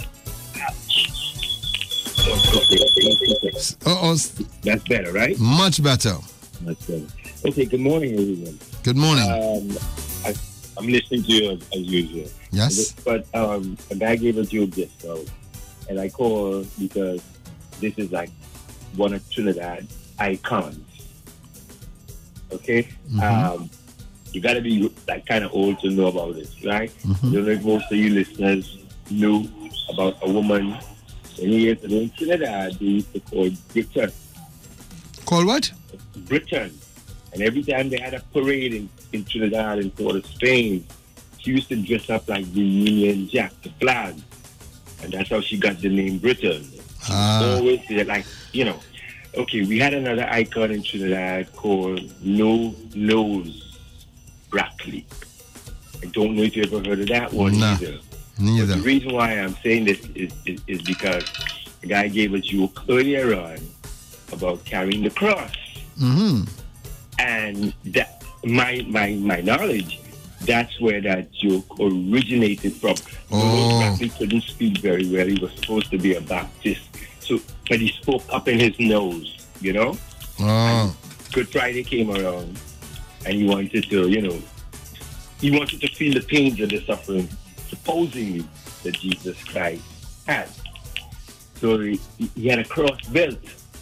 That's better, right? Much better. Okay, good morning, everyone. Good morning. I'm listening to you as usual. Yes. But a guy gave a joke just now, and I called because this is like one of Trinidad icons. Okay? Mm-hmm. You got to be like kind of old to know about this, right? Mm-hmm. I don't know if most of you listeners knew about a woman many years ago in Trinidad they used to call Britain. Call what? Britain. And every time they had a parade in Trinidad and Port of Spain, she used to dress up like the Union Jack, the flag. And that's how she got the name Britain. Always like, Okay, we had another icon in Trinidad called No Nose Broccoli. I don't know if you ever heard of that one either. Neither. But the reason why I'm saying this is because the guy gave a joke earlier on about carrying the cross. Mm-hmm. And that my knowledge, that's where that joke originated from. He couldn't speak very well. He was supposed to be a Baptist. So, but he spoke up in his nose, you know? Oh. Good Friday came around and he wanted to, he wanted to feel the pains of the suffering, supposedly, that Jesus Christ had. So he had a cross built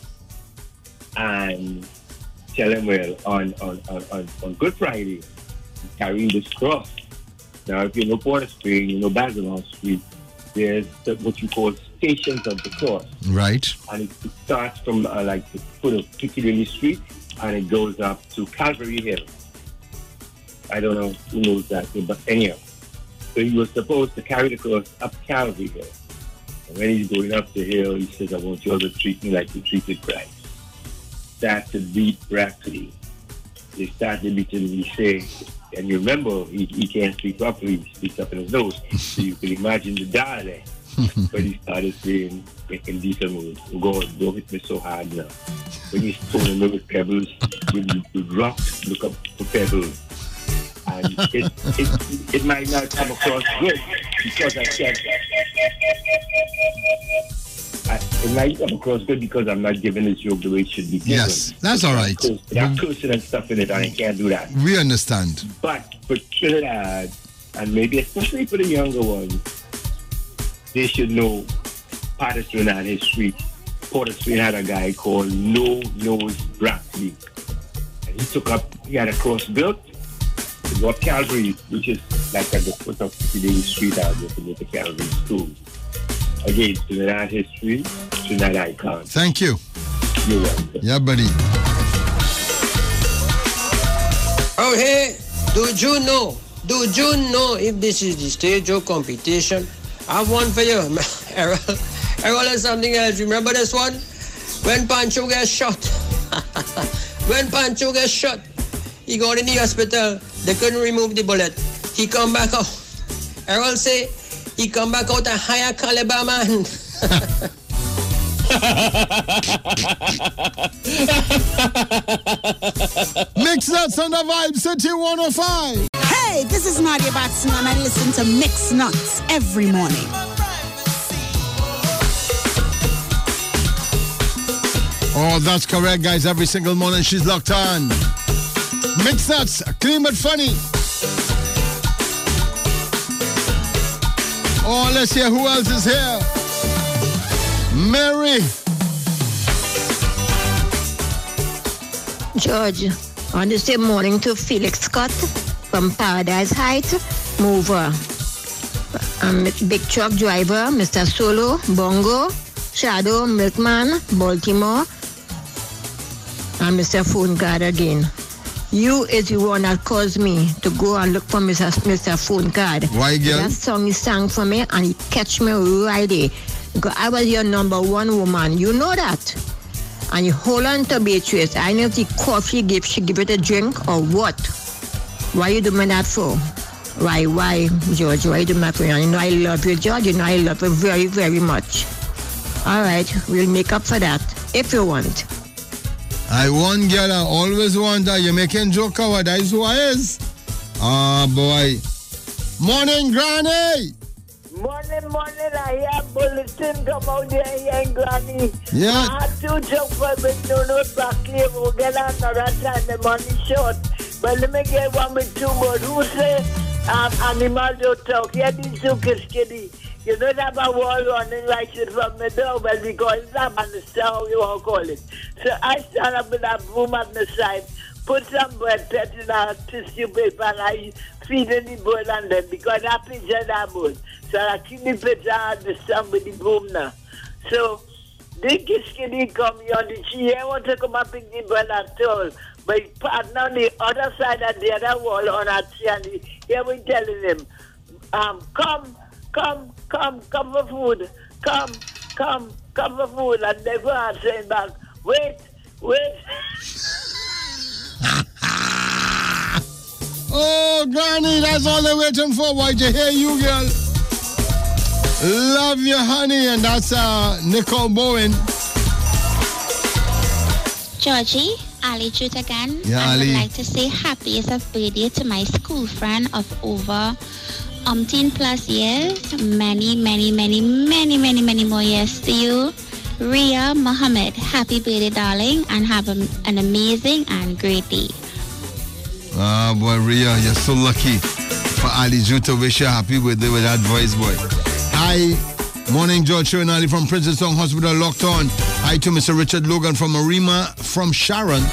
and tell him, well, on Good Friday, he's carrying this cross. Now, if you know Port of Spain, you know Basilon Street, there's what you call Stations of the Cross. Right. And it starts from like the foot of Piccadilly Street and it goes up to Calvary Hill. I don't know who knows that, but anyhow. So he was supposed to carry the cross up Calvary Hill. And when he's going up the hill, he says, I want you all to treat me like you treated Christ. Start to beat broccoli. They started beating him, he say, and you remember, he can't speak properly, he speaks up in his nose. So you can imagine the dialect. But he started saying in decent words, God, don't hit me so hard now. When you're throwing me with pebbles, when you rock, look up for pebbles. And it might not come across good because I can't. It might come across good because I'm not giving this joke the way it should be given. Yes, that's all right. There's cursing and stuff in it, and I can't do that. We understand. But for Trinidad, and maybe especially for the younger ones, they should know part of Trinidad history. Port of Spain had a guy called No Nose Broccoli. And he had a cross built. It was Calvary, which is like at the foot of Piccadilly Street out there to go to Calvary School. Again, Trinidad history, Trinidad icon. Thank you. You're welcome. Yeah, buddy. Oh, hey, do you know if this is the stage of competition? I have one for you, Errol has something else. Remember this one? When Pancho gets shot. When Pancho gets shot, he got in the hospital. They couldn't remove the bullet. He come back out. Errol say he come back out a higher caliber man. Mix Nuts on the Vibe City 105. Hey, this is Nadia Batson and I listen to Mix Nuts every morning. Oh, that's correct, guys. Every single morning she's locked on. Mix Nuts, clean but funny. Oh, let's hear who else is here. Mary. George, on the same morning to Felix Scott from Paradise Heights, mover. Big truck driver, Mr. Solo, Bongo, Shadow, Milkman, Baltimore, and Mr. Phone Card again. You is the one that caused me to go and look for Mr. Phone Card. Why, girl? That song he sang for me and he catch me right there. Because I was your number one woman. You know that. And you hold on to Beatrice. I know if the coffee she give it a drink or what. Why you doing that for? Why, George? Why you doing that for? You know I love you, George. You know I love you very, very much. All right, we'll make up for that if you want. I want, girl. I always want that. You're making joke over. That is who I is. Oh, boy. Morning, Granny. Morning, I hear bulletin come out there in Granny. Yeah. I had to jump for me, no broccoli. We'll get another time, the money short. But let me get one with two more. Who say animal don't talk? Yeah, this is kitty. You don't have a wall running like it from the door, well, because I'm on the how you want to call it. So I stand up with a broom on the side, put some bread pet in a tissue paper, and I feed the bird on them, because I picture that bird. So I keep the picture on the sun with the broom now. So the kitty come here on the tree, I want to come up pick the bird at all. But his partner on the other side of the other wall on a tree, and here we telling him, come for food. Come for food. And they go and saying back, Wait. Oh, Granny, that's all they're waiting for, boy, to hear you, girl. Love you, honey, and that's Nicole Bowen. Georgie, Ali Jute again. Yeah, I Ali. would like to say happiest of birthday to my school friend of over 10+ years. Many more years to you. Ria Mohammed, happy birthday, darling, and have an amazing and great day. Ah, boy, Ria, you're so lucky for Ali Ju to wish you a happy birthday with that voice, boy. Hi, morning, George Shernali from Princess Song Hospital, locked on. Hi to Mr. Richard Logan from Arima from Sharon.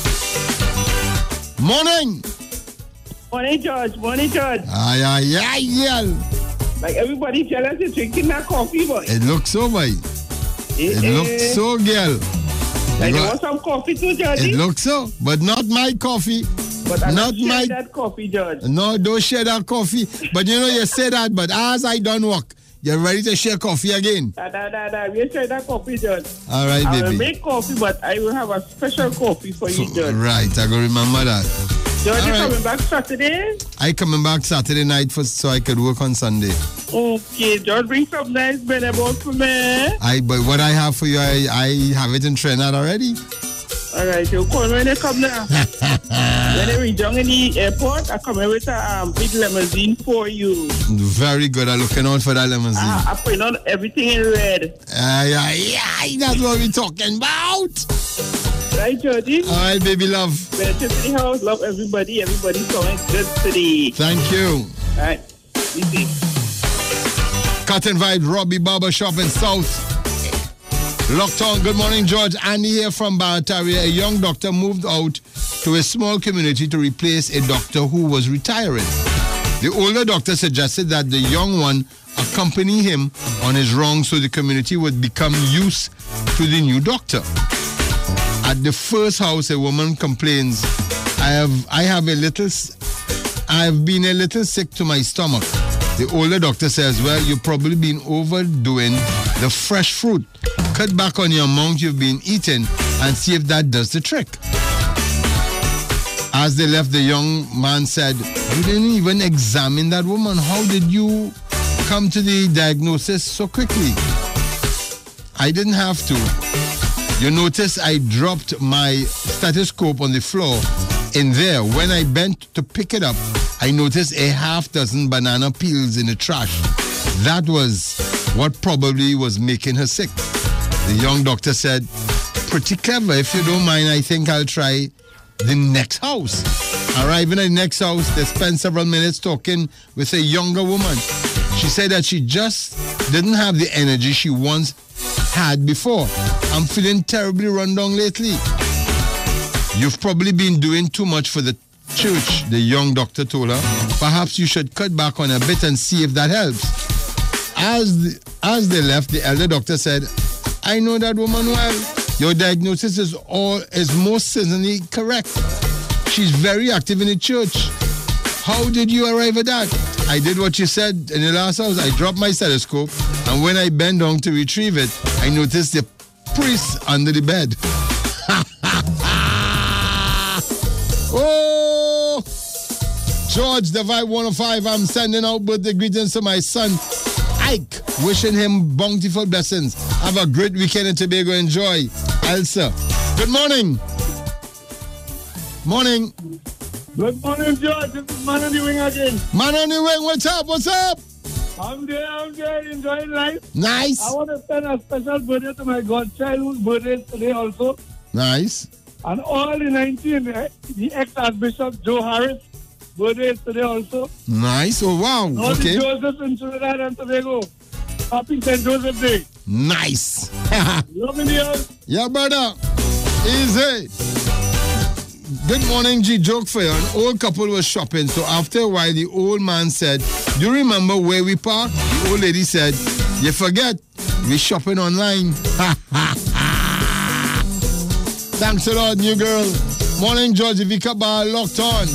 Morning. Morning, George. Yeah. Like everybody jealous you're drinking that coffee, boy. It looks so, boy. It looks so, girl. Like you want some coffee too, George? It looks so, but not my coffee. But I'm not not my that coffee, George. No, don't share that coffee. But you know, you say that, but as I done work, you're ready to share coffee again. Nah. We'll share that coffee, George. All right, I will baby. make coffee, but I will have a special coffee for you, George. Right, I go remember that. George, All you right. coming back Saturday? I coming back Saturday night so I could work on Sunday. Okay, George, bring some nice bread about for me. But what I have for you, I have it in Trinidad already. All right, you call when they come now. When they reach down in the airport, I come in with a big limousine for you. Very good. I'm looking out for that limousine. I put on everything in red. That's what we're talking about. Right, Georgie? All right, baby love. Better to the house. Love everybody. Everybody's coming good today. Thank you. All right. Easy. Cotton Vibe, Robbie Barber Shop in South. Locked on. Good morning, George. Andy here from Barataria. A young doctor moved out to a small community to replace a doctor who was retiring. The older doctor suggested that the young one accompany him on his rounds so the community would become used to the new doctor. At the first house, a woman complains, I have been a little sick to my stomach. The older doctor says, well, you've probably been overdoing the fresh fruit. Cut back on your amount you've been eating and see if that does the trick. As they left, the young man said, you didn't even examine that woman. How did you come to the diagnosis so quickly? I didn't have to. You notice I dropped my stethoscope on the floor in there. When I bent to pick it up, I noticed a half dozen banana peels in the trash. That was what probably was making her sick. The young doctor said, pretty clever. If you don't mind, I think I'll try the next house. Arriving at the next house, they spent several minutes talking with a younger woman. She said that she just didn't have the energy she once had before. I'm feeling terribly run down lately. You've probably been doing too much for the church, the young doctor told her. Perhaps you should cut back on a bit and see if that helps. As they left, the elder doctor said, I know that woman well. Your diagnosis is most certainly correct. She's very active in the church. How did you arrive at that? I did what you said in the last house. I dropped my stethoscope, and when I bent down to retrieve it, I noticed the priest under the bed. Oh, George, the Vibe 105. I'm sending out birthday greetings to my son, Ike. Wishing him bountiful blessings. Have a great weekend in Tobago. Enjoy. Elsa. Good morning. Morning. Good morning, George. This is Man on the Wing again. Man on the Wing, what's up? What's up? I'm there, enjoying life. Nice. I want to send a special birthday to my godchild whose birthday is today also. Nice. And all the 19, the ex-Archbishop Joe Harris, birthday is today also. Nice. Oh, wow. All Okay. the Josephs in Trinidad and Tobago. Happy St. Joseph Day. Nice. Love in the house. Yeah, brother. Easy. Good morning, G. Joke for you. An old couple was shopping, so after a while, the old man said, do you remember where we parked? The old lady said, you forget, we shopping online. Thanks a lot, new girl. Morning, George. Vika Bar, locked on.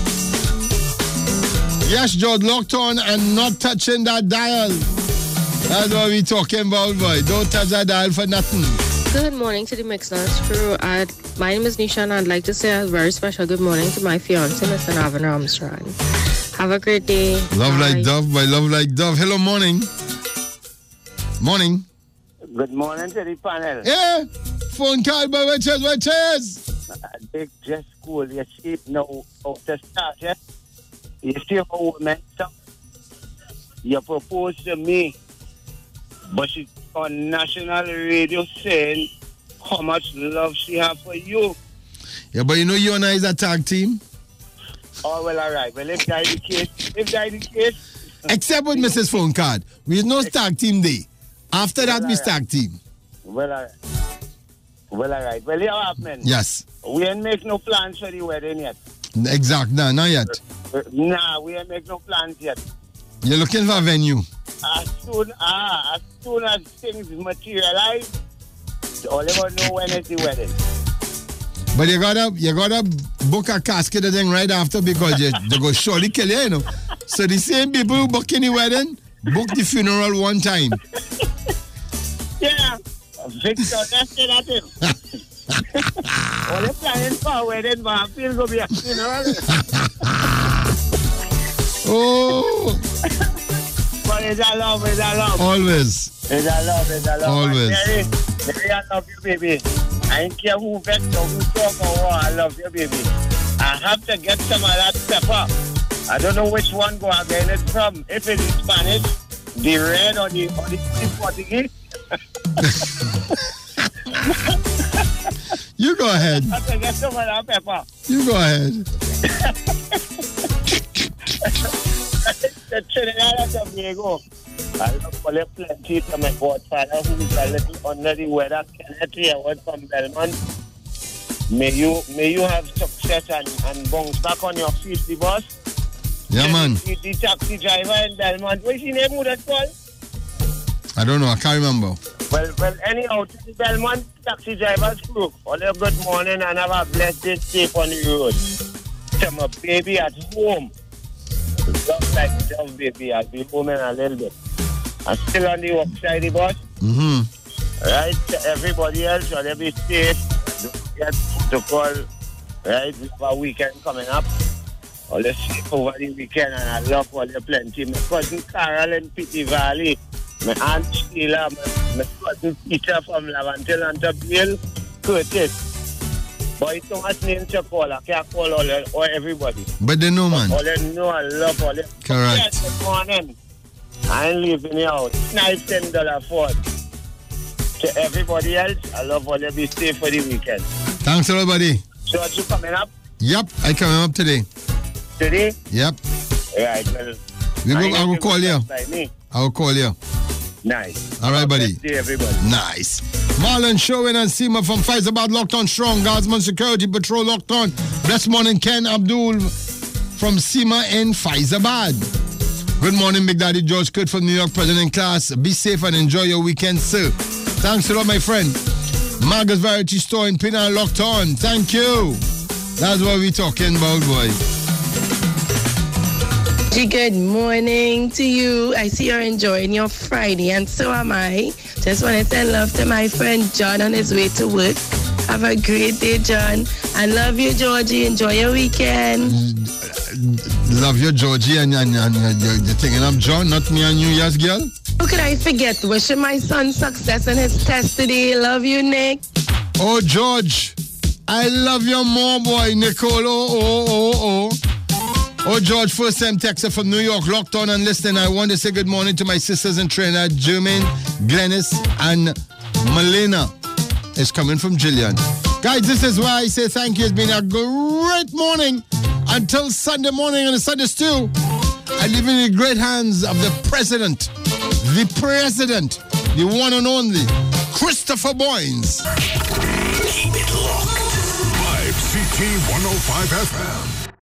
Yes, George, locked on and not touching that dial. That's what we talking about, boy. Don't touch that dial for nothing. Good morning to the Mix Nuts crew. My name is Nisha and I'd like to say a very special good morning to my fiance, Mr. Navin Armstrong. Have a great day. Love like dove, by love like dove. Hello, morning. Morning. Good morning to the panel. Yeah. Phone call by Witches. Big just school. You see it now out the start, yeah? You see how women talk? You propose to me, but she on national radio saying how much love she have for you. Yeah, but you know you and I is a tag team. Oh, well, all right. Well, if that is the case. Except with Mrs. Phone Card. We no tag team day. After that, we tag team. Well, all right. Well, all right. Well, you have, man. Yes. We ain't make no plans for the wedding yet. Exact. Nah, not yet. Nah, we ain't make no plans yet. You're looking for a venue. As soon as things materialize, all you gonna know when is the wedding. But you gotta book a casket and thing right after because they go surely kill you, you know. So the same people who book any wedding, book the funeral one time. Yeah, Victor, that's it at him. All you planning for a wedding, but I feel gonna be a funeral. Oh. But it's a love, it's a love. Always. It's a love, it's a love. Always. Mary, I love you, baby. I don't care who vex or who talk or what, I love you, baby. I have to get some of that pepper. I don't know which one go again it's from. If it's Spanish, the red or the Portuguese. You go ahead. I have to get some of that pepper. You go ahead. The Trinidad and Tobago. I love all plenty to my godfather who is a little under the weather. Kenneth Howard from Belmont. May you have success and bounce back on your feet, the boss. Yeah, man. The taxi driver in Belmont. What's his name? Who that called? I don't know. I can't remember. Well, anyhow, to the Belmont taxi driver's crew, all a good morning and have a blessed day safe on the road. To my baby at home. Just like Dove, baby. I'll be home in a little bit. I'm still on the outside, the boss. Mm-hmm. Right? To everybody else, you'll be safe. Don't forget to call. Right? We have a weekend coming up. All the safe over the weekend, and I love all the plenty. My cousin Carol in Pity Valley. My aunt Sheila. My cousin Peter from Lavantil and Tabile. Curtis. Boy, so much name to call. I can't call all everybody. But they know, man. All they know, I love all them. Correct. Yes, good morning. I ain't leaving you out. Nice $10 Ford. To everybody else, I love all you. Be safe for the weekend. Thanks, everybody. So, are you coming up? Yep, I coming up today. Today? Yep. Right, well. I will call you. Like me. I will call you. Nice. All right, buddy. Good day, everybody. Nice. Marlon Sherwin and Seema from Faizabad locked on strong. Guardsman Security Patrol locked on. Blessed morning, Ken Abdul from Seema in Faizabad. Good morning, Big Daddy George Kurt from New York, President class. Be safe and enjoy your weekend, sir. Thanks a lot, my friend. Margaret's Variety Store in Pinal locked on. Thank you. That's what we're talking about, boys. Good morning to you. I see you're enjoying your Friday, and so am I. Just want to send love to my friend John on his way to work. Have a great day, John. I love you, Georgie. Enjoy your weekend. Love you, Georgie, and you're thinking of John, not me and you, yes, girl? How could I forget? Wishing my son success in his test today. Love you, Nick. Oh, George. I love you more, boy, Nicole. Oh. Oh, George, first time texter from New York, locked on and listening. I want to say good morning to my sisters in Trinidad, Jermaine, Glennis, and Melina. It's coming from Jillian. Guys, this is why I say thank you. It's been a great morning. Until Sunday morning on the Sunday Stew, I leave in the great hands of the president, the one and only, Christopher Boynes. Keep it locked. Vibe CT 105 FM.